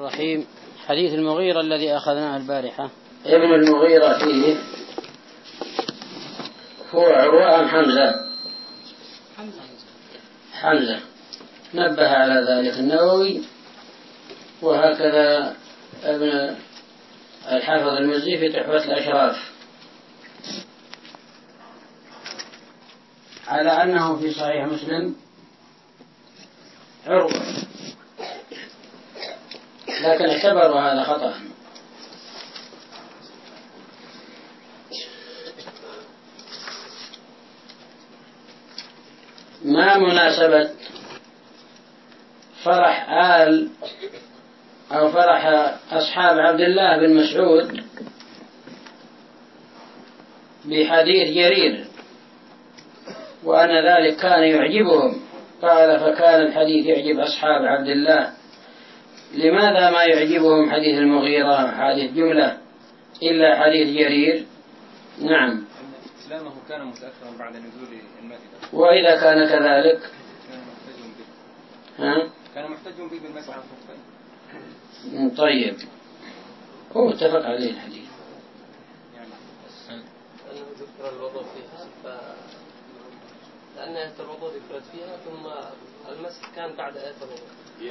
الرحيم. حديث المغيرة الذي أخذناه البارحة. ابن المغيرة فيه هو عروة أم حمزة؟ حمزة نبه على ذلك النووي، وهكذا ابن الحافظ المزي في تحفة الأشراف على أنه في صحيح مسلم عروة، لكن اعتبروا هذا خطأ. ما مناسبة فرح فرح أصحاب عبد الله بن مسعود بحديث جرير وأن ذلك كان يعجبهم؟ قال: فكان الحديث يعجب أصحاب عبد الله. لماذا ما يعجبهم حديث المغيرة حديث جملة إلا حديث جرير؟ نعم، إسلامه كان متأخرا بعد نزول المائدة، وإذا كان كذلك كان محتج به بالمسح على الخفين. طيب، هو متفق عليه الحديث. أنه ذكر الوضوء فيها، لأن آية الوضوء ذكرت فيها، ثم المسح كان بعد آية الوضوء.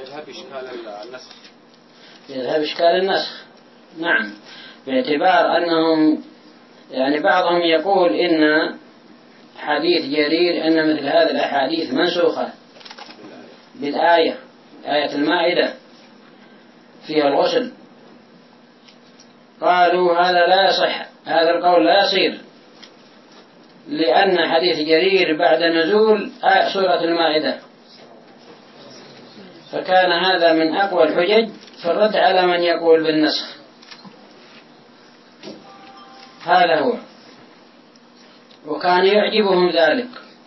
يذهب إشكال النسخ. نعم، باعتبار أنهم بعضهم يقول إن حديث جرير أن مثل هذه الأحاديث منسوخة بالآية، آية المائدة فيها الغسل. قالوا هذا لا يصح، هذا القول لا يصير، لأن حديث جرير بعد نزول سورة المائدة، فكان هذا من أقوى الحجج في الرد على من يقول بالنسخ. هذا هو، وكان يعجبهم ذلك.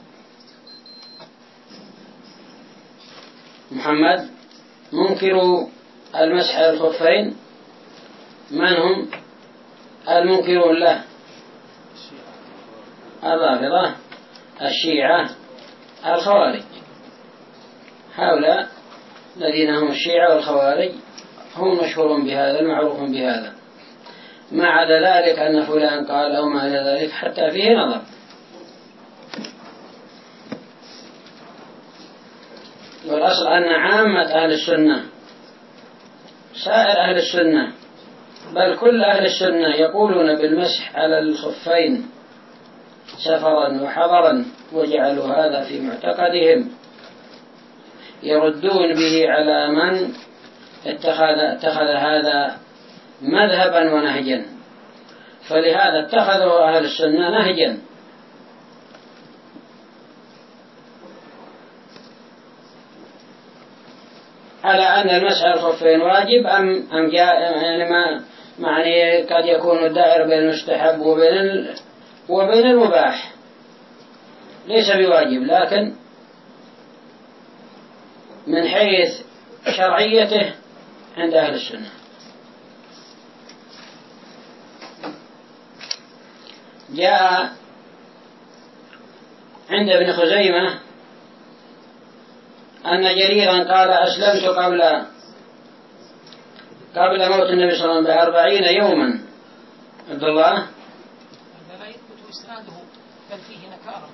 محمد منكر المسح على الخفين من هم المنكرون له؟ الرافضة، الشيعة، الخوارج. هؤلاء الذين هم الشيعة والخوارج هم مشهورون بهذا، المعروفون بهذا. ما عدا ذلك أن فلان قال أو ما إلى ذلك حتى فيه نظر. والأصل أن عامة أهل السنة، سائر أهل السنة، بل كل أهل السنة يقولون بالمسح على الخفين سفرا وحضرا، وجعلوا هذا في معتقدهم، يردون به على من اتخذ هذا مذهبا ونهجا. فلهذا اتخذوا أهل السنة نهجا. على أن المسح على الخفين واجب أم جاء، ما معني قد يكون الدائر بين المستحب وبين المباح، ليس بواجب، لكن من حيث شرعيته عند أهل السنة. جاء عند ابن خزيمة أن جريرا قال: أسلمت قبل موت النبي صلى الله عليه وسلم ب40 يوما. عبد الله هذا لا يثبت إسناده، بل فيه نكارة،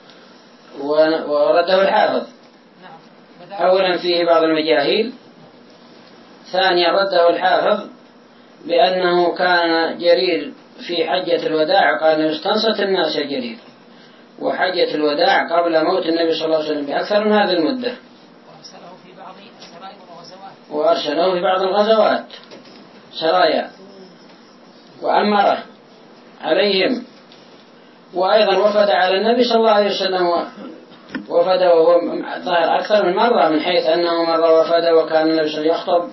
ورده الحافظ. أولا فيه بعض المجاهيل، ثانيا رده الحافظ بأنه كان جرير في حجة الوداع، قال: استنصت الناس يا جرير، وحجة الوداع قبل موت النبي صلى الله عليه وسلم بأكثر من هذه المدة، وأرسله في بعض الغزوات سرايا وأمره عليهم، وأيضا وفد على النبي صلى الله عليه وسلم، وفد وهو ظاهر أكثر من مرة، من حيث أنه مرة وفد وكان النبي صلى الله عليه وسلم يخطب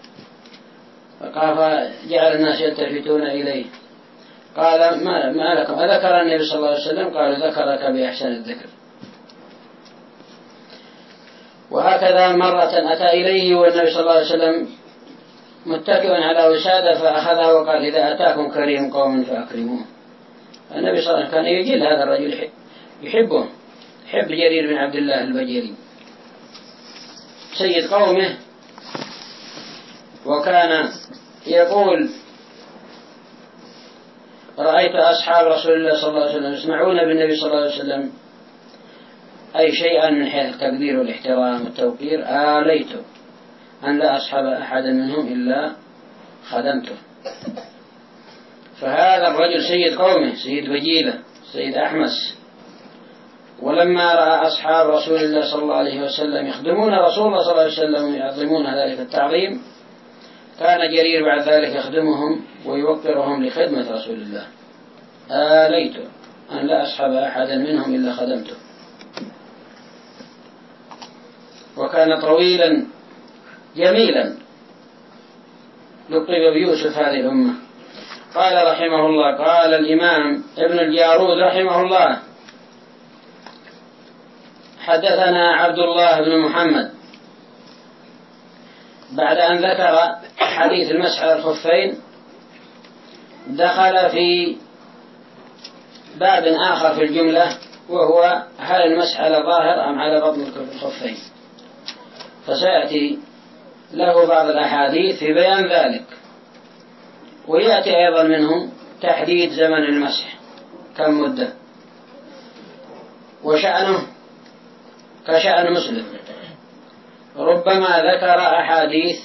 فجعل الناس يلتفتون إليه، قال: ما لكم أذكر النبي صلى الله عليه وسلم؟ قالوا: ذكرك بأحسن الذكر. وهكذا مرة أتى إليه والنبي صلى الله عليه وسلم متكئ على وسادة فأخذها وقال: إذا أتاكم كريم قوم فأكرموه. النبي صلى الله عليه وسلم كان يجل هذا الرجل، يحبه، يحب جرير بن عبد الله البجلي سيد قومه، وكان يقول: رأيت أصحاب رسول الله صلى الله عليه وسلم يسمعون بالنبي صلى الله عليه وسلم أي شيئا من حيث التقدير والاحترام والتوقير، آليت أن لا أصحب أحدا منهم إلا خدمته. فهذا الرجل سيد قومه، سيد وجيله، سيد أحمس. ولما رأى أصحاب رسول الله صلى الله عليه وسلم يخدمون رسول الله صلى الله عليه وسلم ويعظمون ذلك التعظيم، كان جرير بعد ذلك يخدمهم ويوقرهم لخدمة رسول الله. آليت أن لا أصحب أحدا منهم إلا خدمته. وكان طويلا جميلا، لقب بيوسف هذه الأمة. قال رحمه الله: قال الإمام ابن الجارود رحمه الله: حدثنا عبد الله بن محمد، بعد أن ذكر حديث المسح على الخفين دخل في باب آخر في الجملة، وهو هل المسح على ظاهر أم على بطن الخفين، فسيأتي له بعض الأحاديث في بيان ذلك. ويأتي أيضا منه تحديد زمن المسح كم مدة، وشأنه كشأن مسلم، ربما ذكر أحاديث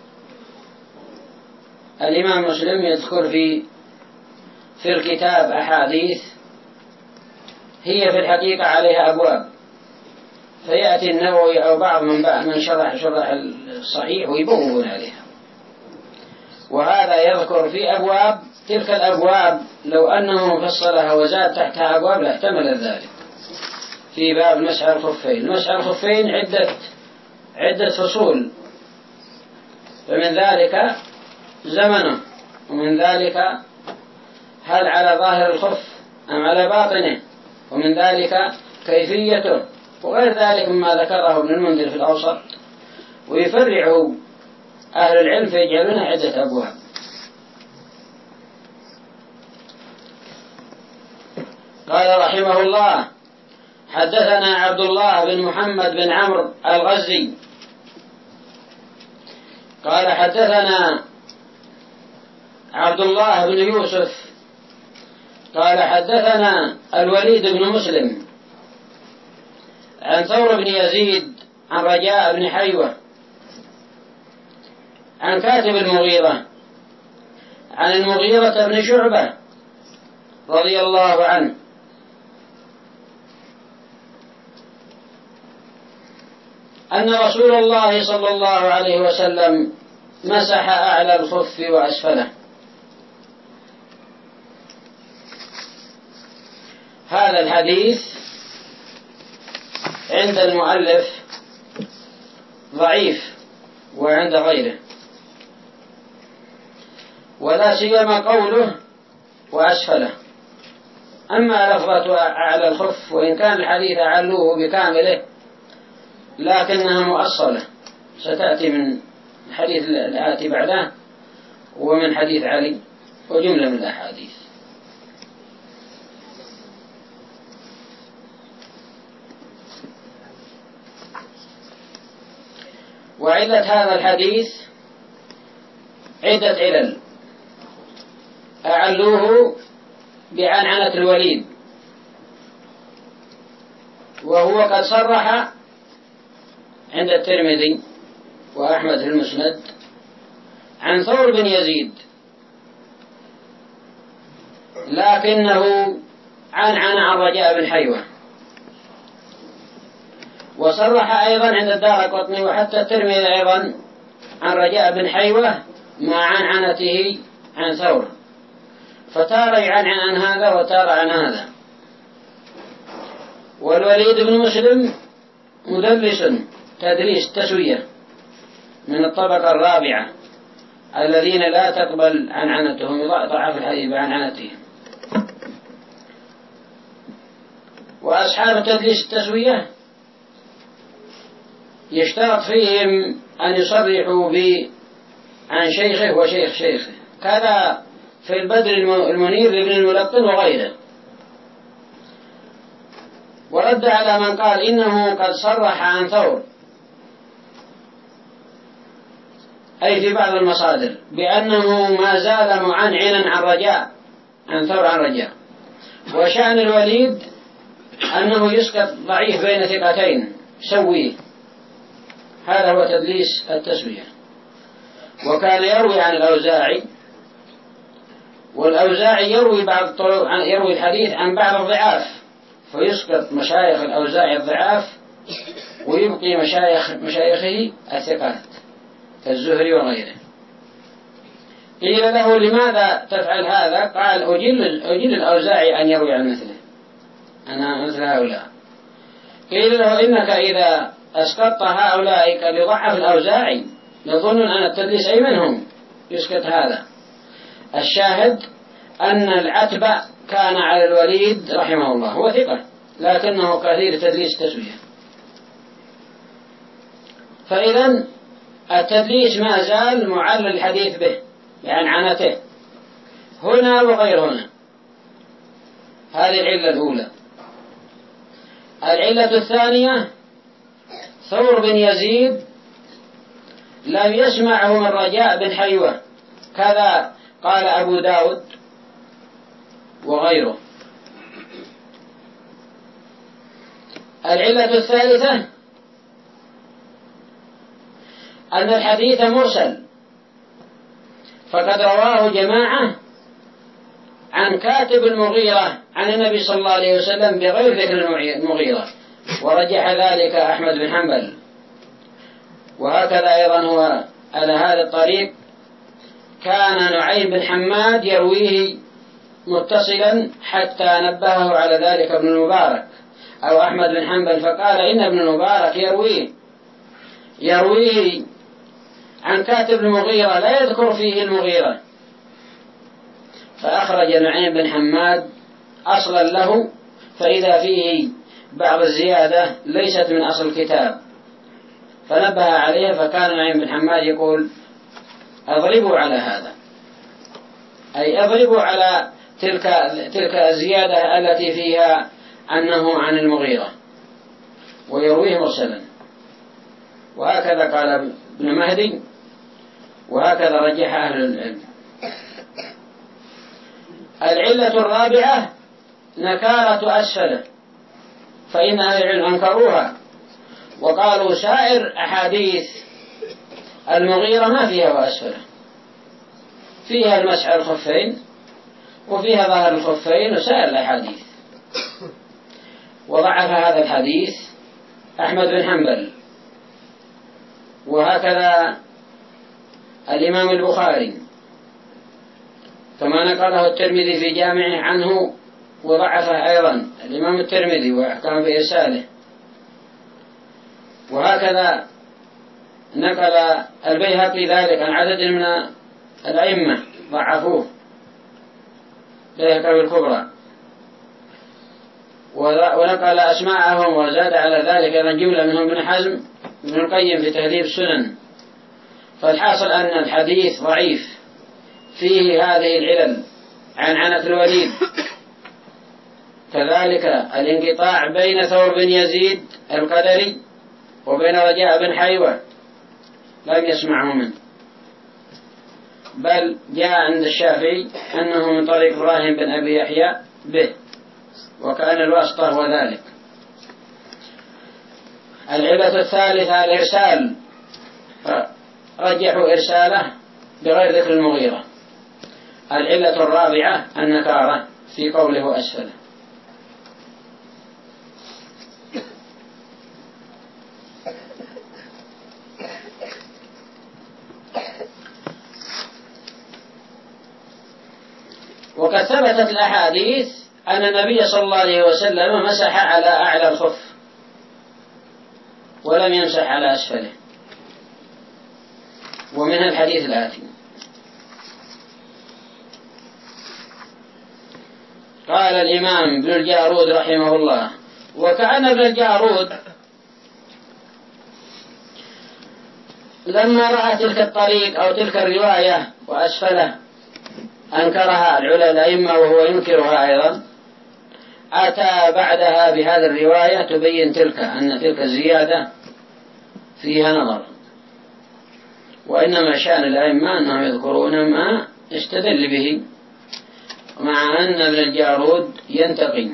الإمام مسلم يذكر في الكتاب أحاديث هي في الحقيقة عليها أبواب، فيأتي النووي أو بعض من شرح الصحيح ويبوبون عليها، وهذا يذكر في أبواب، تلك الأبواب لو أنه فصلها وزاد تحتها أبواب لاحتمل ذلك. في باب المسح على الخفين، المسح على الخفين عدة فصول، فمن ذلك زمنه، ومن ذلك هل على ظاهر الخف أم على باطنه، ومن ذلك كيفيته، وغير ذلك مما ذكره ابن المنذر في الأوسط. ويفرعه أهل العلم فيجعلونها عدة أبواب. قال رحمه الله: حدثنا عبد الله بن محمد بن عمرو الغزي قال حدثنا عبد الله بن يوسف قال حدثنا الوليد بن مسلم عن ثور بن يزيد عن رجاء بن حيوة عن كاتب المغيرة عن المغيرة بن شعبة رضي الله عنه أن رسول الله صلى الله عليه وسلم مسح أعلى الخف وأسفله. هذا الحديث عند المؤلف ضعيف وعند غيره، ولا سيما قوله وأسفله. أما لفظة أعلى الخف وإن كان الحديث أعلوه بكامله لكنها مؤصلة، ستأتي من الحديث الآتي بعده ومن حديث علي وجملة من الأحاديث. وعلة هذا الحديث عدة علل، أعلوه بعنعنة الوليد، وهو قد صرح عند الترمذي وأحمد في المسند عن ثور بن يزيد، لكنه عنعن عن رجاء بن حيوة، وصرح أيضا عند الدارقطني وحتى الترمذي أيضا عن رجاء بن حيوة مع عنعنته عن ثور، فتارة يعنعن عن هذا وتارة عن هذا. والوليد بن مسلم مدلس تدليس تسوية من الطبقة الرابعة الذين لا تقبل عنعنتهم، ضعف الحديث بعنعنتهم. وأصحاب تدليس التسوية يشترط فيهم أن يصرحوا عن شيخه وشيخ شيخه، كذا في البدر المنير لابن الملقن وغيره. ورد على من قال إنه قد صرح عن ثور أي في بعض المصادر بأنه ما زال معنعنا عن رجاء، عن ثور عن رجاء. وشأن الوليد أنه يسقط ضعيف بين ثقتين سويه، هذا هو تدليس التسوية. وكان يروي عن الأوزاعي، والأوزاعي يروي الحديث عن بعض الضعاف، فيسقط مشايخ الأوزاعي الضعاف ويبقي مشايخه الثقات كالزهري وغيره. قيل له لماذا تفعل هذا؟ قال أجل الأوزاعي أن يروي عن مثله، أنا مثل هؤلاء. قيل له إنك إذا أسقطت هؤلاء قد يضعف الأوزاعي يظن أن التدليس أي منهم يسقط هذا. الشاهد أن العتبة كان على الوليد رحمه الله، هو ثقة لكنه كثير تدليس تسوية. فإذا التدليس ما زال معلل الحديث به يعني عنته هنا وغير هنا. هذه العلة الأولى. العلة الثانية ثور بن يزيد لم يسمعه من رجاء بن حيوة، كذا قال أبو داود وغيره. العلة الثالثة أن الحديث مرسل، فقد رواه جماعة عن كاتب المغيرة عن النبي صلى الله عليه وسلم بغير ذكر المغيرة، ورجح ذلك أحمد بن حنبل. وهكذا أيضا هو على هذا الطريق كان نعيم بن حماد يرويه متصلا حتى نبهه على ذلك ابن المبارك أو أحمد بن حنبل، فقال إن ابن المبارك يرويه عن كاتب المغيرة لا يذكر فيه المغيرة، فأخرج نعيم بن حماد أصلا له فإذا فيه بعض الزيادة ليست من أصل الكتاب، فنبه عليه. فكان نعيم بن حماد يقول أضربوا على هذا، أي أضربوا على تلك الزيادة التي فيها أنه عن المغيرة، ويرويه مرسلا. وهكذا قال ابن مهدي، وهكذا رجح أهل العلم. العلة الرابعة نكارة أسفله، فإن أهل العلم أنكروها وقالوا سائر أحاديث المغيرة ما فيها وأسفله، فيها المسح على الخفين وفيها ظهر الخفين وسائر الأحاديث. وضعف هذا الحديث أحمد بن حنبل، وهكذا الإمام البخاري كما نقله الترمذي في جامعه عنه، وضعفه أيضا الإمام الترمذي وأحكم بإرساله. وهكذا نقل البيهقي ذلك عن عدد من الأئمة ضعفوه، بيهقي الكبرى، ونقل أسماءهم وزاد على ذلك أيضا جملة منهم ابن حزم ابن القيم في تهذيب السنن. فالحاصل أن الحديث ضعيف فيه هذه العلل عن عنة الوليد، كذلك الانقطاع بين ثور بن يزيد القدري وبين رجاء بن حيوة لم يسمعه منه، بل جاء عند الشافعي أنه من طريق إبراهيم بن أبي يحيى به، وكان الواسطة هو ذلك. العلة الثالثة الإرسال، رجحوا إرساله بغير ذكر المغيرة. العلة الرابعة النكارة في قوله أسفله. وقد ثبتت الأحاديث أن النبي صلى الله عليه وسلم مسح على أعلى الخف ولم يمسح على أسفله، ومنها الحديث الآتي: قال الإمام ابن الجارود رحمه الله: وكأن ابن الجارود لما رأى تلك الطريق أو تلك الرواية وأسفله أنكرها الأئمة وهو ينكرها أيضا، أتى بعدها بهذه الرواية تبين أن تلك الزيادة فيها نظر. وإنما شأن الأئمة أنهم يذكرون ما استدل به، مع أن ابن الجارود ينتقي،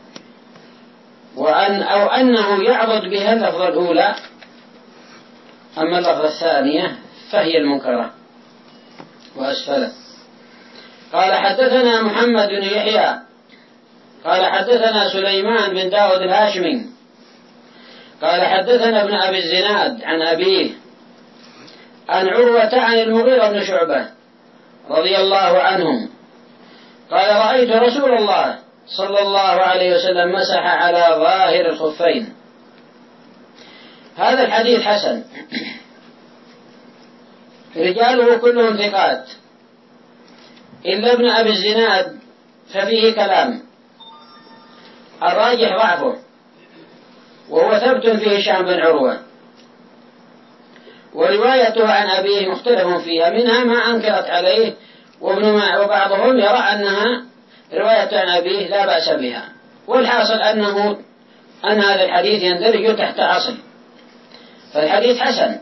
أو أنه يعضد بها اللفظة الأولى، أما اللفظة الثانية فهي المنكرة وأسفله. قال حدثنا محمد بن يحيى قال حدثنا سليمان بن داود الهاشمي قال حدثنا ابن أبي الزناد عن أبيه عن عروة عن المغيرة بن شعبة رضي الله عنهم قال رأيت رسول الله صلى الله عليه وسلم مسح على ظاهر الخفين. هذا الحديث حسن، رجاله كلهم ثقات إلا ابن أبي الزناد ففيه كلام، الراجح ضعفه، وهو ثبت فيه هشام بن عروة، وروايته عن أبيه مختلف فيها، منها ما أنكرت عليه وبعضهم يرى أنها رواية عن أبيه لا بأس بها، والحاصل أن هذا الحديث يندرج تحت أصل، فالحديث حسن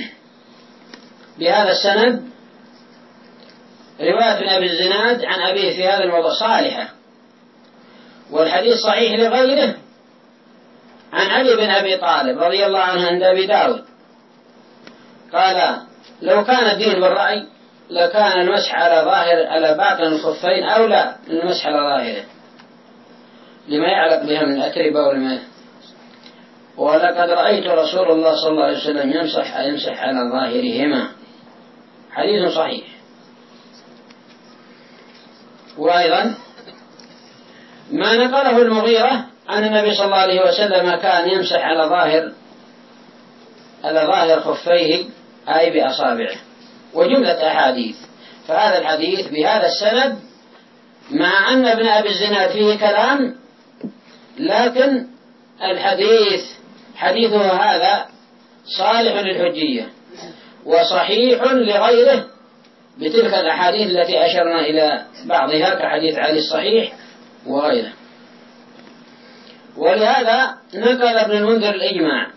بهذا السند. رواية ابن أبي الزناد عن أبيه في هذا الموضوع صالحة، والحديث صحيح لغيره عن علي بن أبي طالب رضي الله عنه عند أبي داود قال لو كان الدين بالرأي لكان المسح على باطن الخفين أولى من المسح على ظاهره، لما يعلق بها من أتربة ولقد رأيت رسول الله صلى الله عليه وسلم يمسح على ظاهرهما، حديث صحيح. وأيضا ما نقله المغيرة أن النبي صلى الله عليه وسلم كان يمسح على ظاهر خفيه أي بأصابعه، وجملة أحاديث، فهذا الحديث بهذا السند مع أن ابن أبي الزناد فيه كلام، لكن حديثه هذا صالح للحجية وصحيح لغيره بتلك الأحاديث التي أشرنا إلى بعضها كحديث علي الصحيح وغيره. ولهذا نقل ابن المنذر الإجماع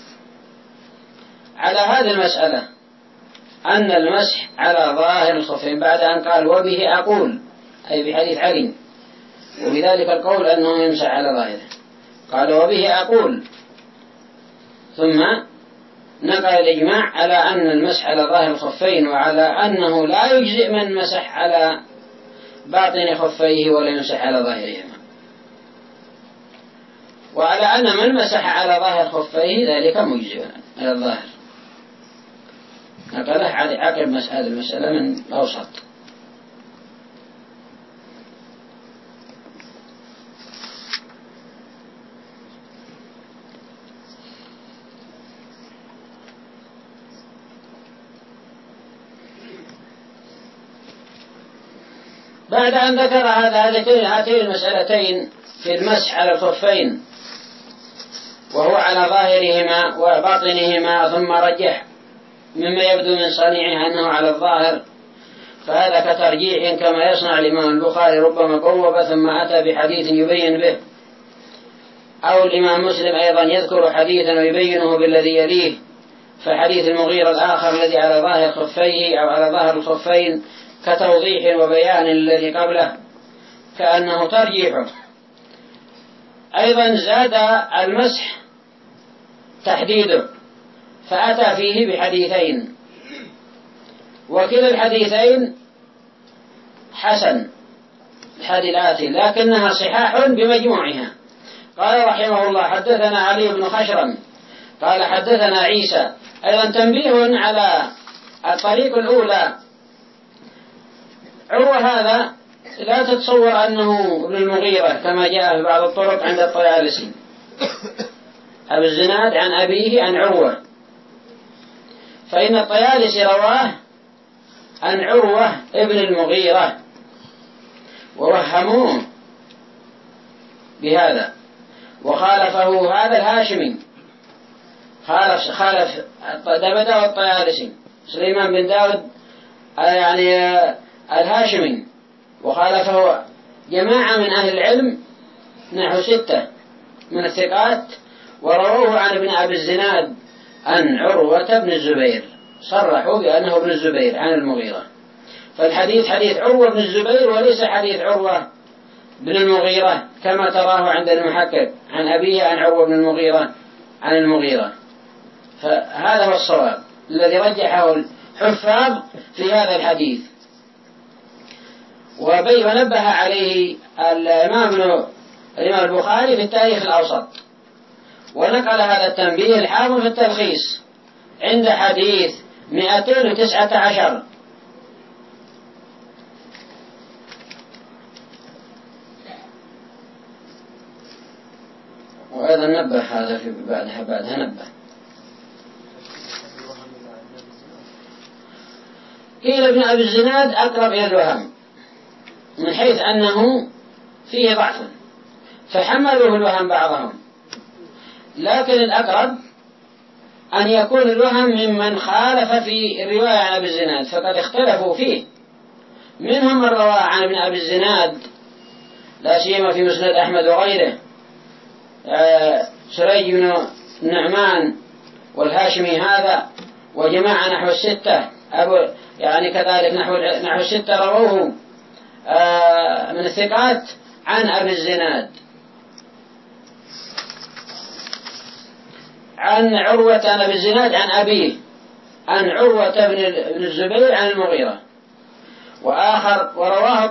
على هذه المسألة أن المسح على ظاهر الخفين، بعد أن قال وبه أقول أي بحديث علي، وبذلك القول أنه يمسح على ظاهره، قال وبه أقول، ثم نقل الإجماع على أن المسح على ظاهر الخفين، وعلى أنه لا يجزئ من مسح على باطن خفيه ولا يمسح على ظاهرهما، وعلى أن من مسح على ظاهر خفيه ذلك مجزئ على الظاهر. نقله عقب المسألة من أوسط. بعد أن ذكر هاتين المسألتين في المسح على الخفين وهو على ظاهرهما وباطنهما، ثم رجح مما يبدو من صنيعه أنه على الظاهر، فهذا كترجيح كما يصنع الإمام البخاري، ربما بوب ثم أتى بحديث يبين به، أو الإمام مسلم أيضا يذكر حديثا ويبينه بالذي يليه، فحديث المغيرة الآخر الذي على ظاهر خفيه أو على ظاهر الخفين كتوضيح وبيان الذي قبله، كأنه ترجيحه. أيضا زاد المسح تحديده، فأتى فيه بحديثين، وكلا الحديثين حسن الحديث الآتي، لكنها صحاح بمجموعها. قال رحمه الله حدثنا علي بن خشرم قال حدثنا عيسى. أيضا تنبيه على الطريق الأولى، عروة هذا لا تتصور أنه ابن المغيرة كما جاء في بعض الطرق عند الطيالسي، أبو الزناد عن أبيه عن عروة، فإن الطيالسي رواه عن عروة ابن المغيرة ووهموه بهذا، وخالفه هذا الهاشمي، خالف داود الطيالسي سليمان بن داود يعني الهاشمي، وخالفه جماعة من أهل العلم نحو 6 من الثقات، ورووه عن ابن أبي الزناد عن عروة بن الزبير صرحوا بأنه ابن الزبير عن المغيرة، فالحديث حديث عروة بن الزبير وليس حديث عروة بن المغيرة كما تراه عند المحقق عن أبيه عن عروة بن المغيرة عن المغيرة. فهذا هو الصواب الذي رجحه الحفاظ في هذا الحديث. ونبه عليه الإمام البخاري في التاريخ الأوسط، ونقل هذا التنبيه الحافظ في التلخيص عند حديث 219. وأيضا نبه هذا في بعدها نبه. قيل ابن أبي الزناد أقرب إلى الوهم من حيث أنه فيه ضعف فحملوه الوهم بعضهم، لكن الأقرب أن يكون الوهم ممن خالف في الرواية عن أبي الزناد، فقد اختلفوا فيه. منهم من روى عن ابن أبي الزناد لا سيما في مسند أحمد وغيره سريج بن النعمان والهاشمي هذا وجماعة نحو الستة يعني كذلك نحو الستة رووه من الثقات عن أبي الزناد عن عروة عن أبي الزناد عن أبيه عن عروة بن الزبير عن المغيرة. وآخر ورواه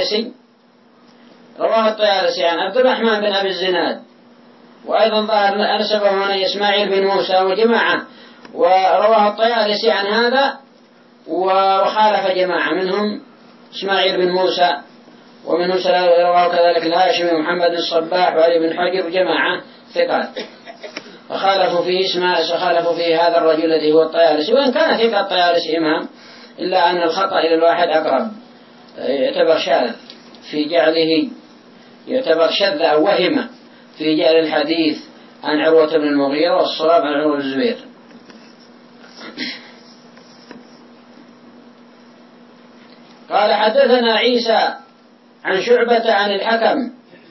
الطيالسي عن عبد الرحمن بن أبي الزناد، وأيضا ظهر أنسبه هنا إسماعيل بن موسى وجماعة، ورواه الطيالسي عن هذا وخالف جماعة منهم إسماعيل بن موسى، ومنهم رواه كذلك الهاشمي ومحمد بن الصباح وعلي بن حجر وجماعة ثقات، فخالفوا فيه هذا الرجل الذي هو الطيالسي، وإن كان ثقة الطيالسي إمام إلا أن الخطأ إلى الواحد أقرب، يعتبر شاذ في جعله، يعتبر شذ أو وهم في جعل الحديث عن عروة بن المغيرة، والصواب عن عروة بن الزبير. قال حدثنا عيسى عن شعبة عن الحكم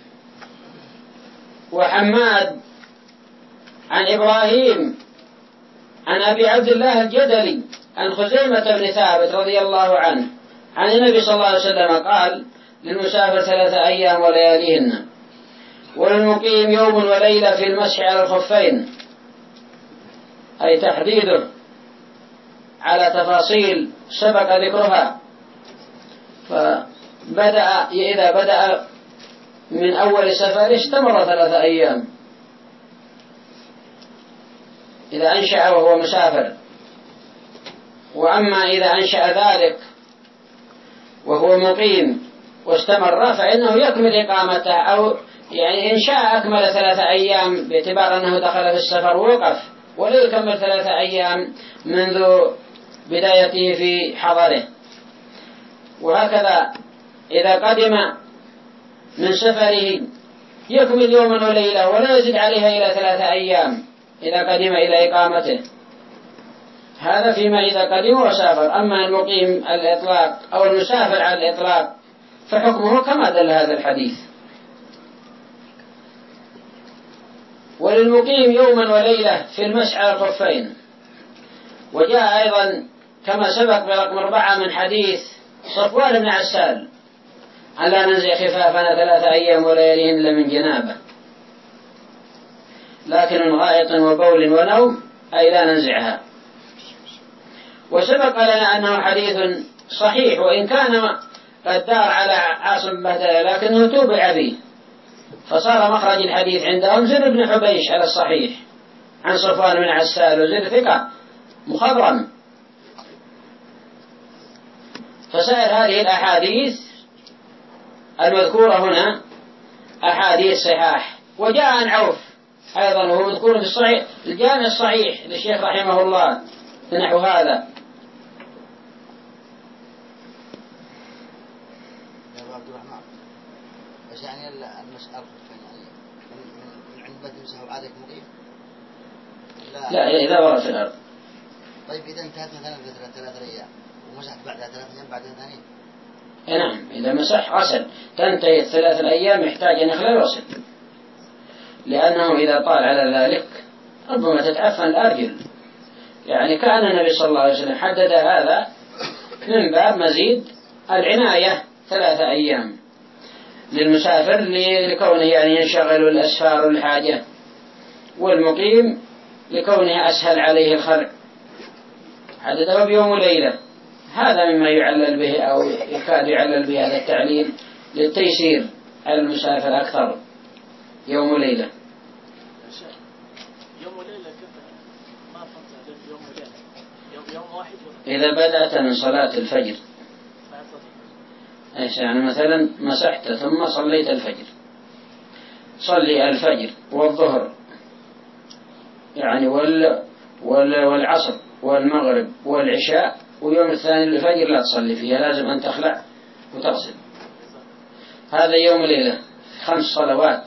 وحماد عن إبراهيم عن أبي عبد الله الجدلي عن خزيمة بن ثابت رضي الله عنه عن النبي صلى الله عليه وسلم قال: للمسافر 3 أيام ولياليهن، وللمقيم يوم وليلة في المسح على الخفين، أي تحديده على تفاصيل سبق ذكرها. إذا بدأ من أول سفر استمر 3 أيام إذا أنشأ وهو مسافر، وأما إذا أنشأ ذلك وهو مقيم واستمر فإنه يكمل إقامته، أو يعني إن شاء أكمل 3 أيام باعتبار أنه دخل في السفر ووقف، ولا يكمل 3 أيام منذ بدايته في حضره. وهكذا إذا قدم من سفره يكمل يوما وليلة ولا يزيد عليها إلى 3 أيام إذا قدم إلى إقامته. هذا فيما إذا قدم وسافر. أما المقيم الإطلاق أو المسافر على الإطلاق فحكمه كما دل هذا الحديث. وللمقيم يوما وليلة في المسح على الخفين. وجاء أيضا كما سبق برقم 4 من حديث صفوان بن عسال: ألا ننزع خفافنا 3 أيام ولياليهن إلا من جنابه، لكن من غائط وبول ونوم أي لا ننزعها. وسبق لنا أنه حديث صحيح، وإن كان قد دار على عاصم بهدلة لكنه توبع به، فصار مخرج الحديث عندهم زر بن حبيش على الصحيح عن صفوان بن عسال، وزر ثقة مخضرم. فسائر هذه الأحاديث المذكورة هنا أحاديث صحاح. وجاء عن عوف أيضا وهو مذكور في الصحيح الجامع الصحيح للشيخ رحمه الله نحو هذا. يا عبد الرحمن، بس يعني المسألة من عند بدء المسح وعادك مقيم؟ لا إذا ورث الأرض. طيب إذا انتهت مثلا 3 أيام ومسحت بعدها 3 أيام بعدها ثانيين؟ نعم، إذا مسح غسل تنتهي 3 أيام يحتاج أن يخلل الغسل، لأنه إذا طال على ذلك ربما تتعفن الأرجل، يعني كان النبي صلى الله عليه وسلم حدد هذا من باب مزيد العناية 3 أيام للمسافر لكونه يعني ينشغل الأسفار والحاجة، والمقيم لكونه أسهل عليه الخلع، حدده بيوم وليلة. هذا مما يعلل به أو يكاد يعلل به هذا التعليل للتيسير على المسافر أكثر. يوم وليلة يوم وليلة كيف ما فهمت يوم وليلة يوم واحد إذا بدأت من صلاة الفجر، إيش يعني مثلا مسحت ثم صليت الفجر، صلي الفجر والظهر يعني والعصر والمغرب والعشاء، ويوم الثاني الفجر لا تصلي فيها، لازم أن تخلع وتغسل. هذا يوم ليلة 5 صلوات،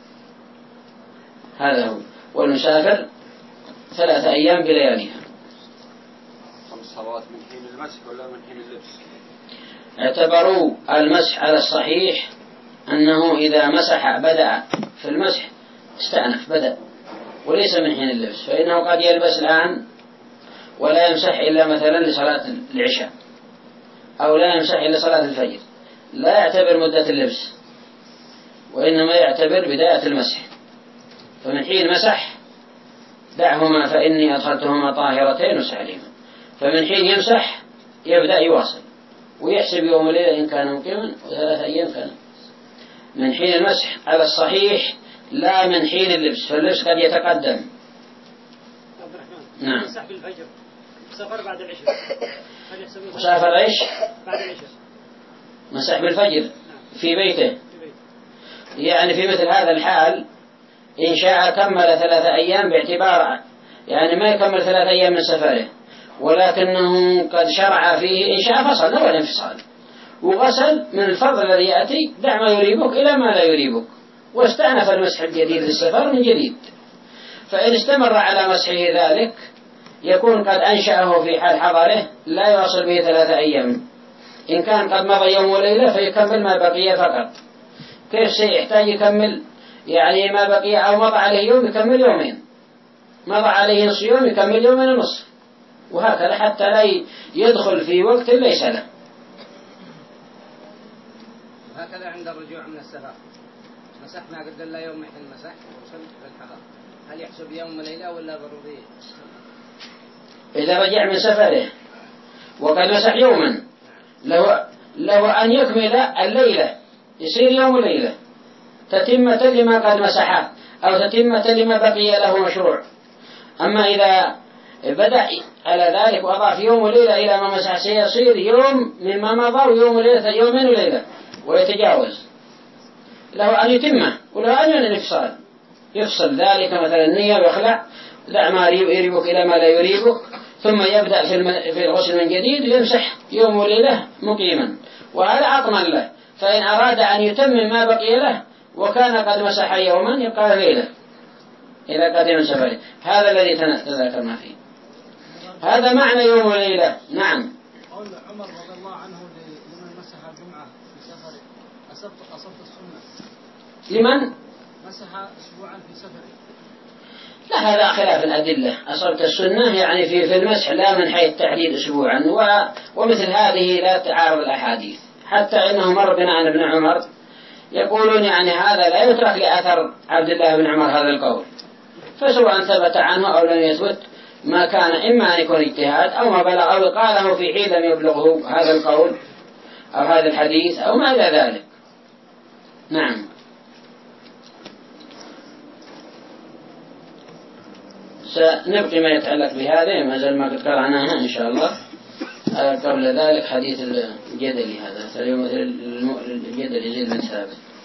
هذا هو. والمسافر 3 أيام بلياليها. 5 صلوات من حين المسح ولا من حين اللبس؟ اعتبروا المسح على الصحيح أنه إذا مسح بدأ في المسح استأنف بدأ، وليس من حين اللبس، فإنه قد يلبس الآن ولا يمسح إلا مثلا لصلاة العشاء، أو لا يمسح إلا صلاة الفجر، لا يعتبر مدة اللبس، وإنما يعتبر بداية المسح. فمن حين مسح دعهما فإني أدخلتهما طاهرتين وسالما، فمن حين يمسح يبدأ يواصل ويحسب يوم وليلة إن كان مقيما، و3 أيام كان. من حين المسح على الصحيح، لا من حين اللبس، فاللبس قد يتقدم. نعم. مسح بالفجر سفر بعد العشاء، مسافر إيش؟ بعد العشاء مسح بالفجر في بيته، يعني في مثل هذا الحال إن شاء كمل 3 أيام باعتبار يعني ما يكمل 3 أيام من سفره، ولكنه قد شرع فيه إن شاء فصل ولا انفصال وغسل من الفرض الذي يأتي، دع ما يريبك إلى ما لا يريبك، واستأنف المسح الجديد للسفر من جديد. فإن استمر على مسحه ذلك يكون قد أنشأه في حال حضره، لا يواصل به 3 أيام. إن كان قد مضى يوم وليلة فيكمل ما بقي فقط. كيف سيحتاج يكمل يعني ما بقي، أو مضى عليه يوم يكمل يومين، مضى عليه نصف يوم يكمل يومين ونصف، وهكذا حتى لا يدخل في وقت ليس له. هكذا عند الرجوع من السفر، مسحنا قد لا يوم محل مسح ووصل للحضر، هل يحسب يوم وليلة ولا ضروري؟ إذا رجع من سفره وقد مسح يوما، له أن يكمل الليلة، يصير يوم وليلة تتمة لما قد مسحه، أو تتمة لما بقي له مشروع. أما إذا بدأ على ذلك وأضاف يوم وليلة إلى ما مسح سيصير يوم مما مضى ويوم وليلة، يومين وليلة، ويتجاوز. له أن يتمه وله أن ينفصل، يفصل ذلك مثلا النية ويخلع، دع ما يريبك إلى ما لا يريبك، ثم يبدأ في الغسل من جديد ويمسح يوم وليلة مقيما، وهذا أطمن له. فإن أراد أن يتمم ما بقي له وكان قد مسح يوما يبقى ليلة إذا قدم سفره. هذا الذي تذكرنا فيه، هذا معنى يوم وليلة. نعم. قول عمر رضي الله عنه لمن مسح الجمعة في سفره أصبت السنة، لمن مسح أسبوعا في سفره. لا، هذا خلاف الأدلة. أصبت السنة يعني في المسح، لا من حيث تحديد أسبوعا، ومثل هذه لا تعارض الأحاديث. حتى إنه مر بنا عن ابن عمر يقولون يعني هذا لا يترك لأثر عبد الله بن عمر هذا القول، فسواء ثبت عنه أو لم يثبت ما كان إما أن يكون اجتهاد أو ما بلغ أو قاله في حين لم يبلغه هذا القول أو هذا الحديث أو ما إلى ذلك. نعم. سنبقي ما يتعلق بهذا ما زال ما قد قرأناها إن شاء الله. قبل ذلك حديث الجدلي هذا، فاليوم مثل الجدل يزيد من ثابت.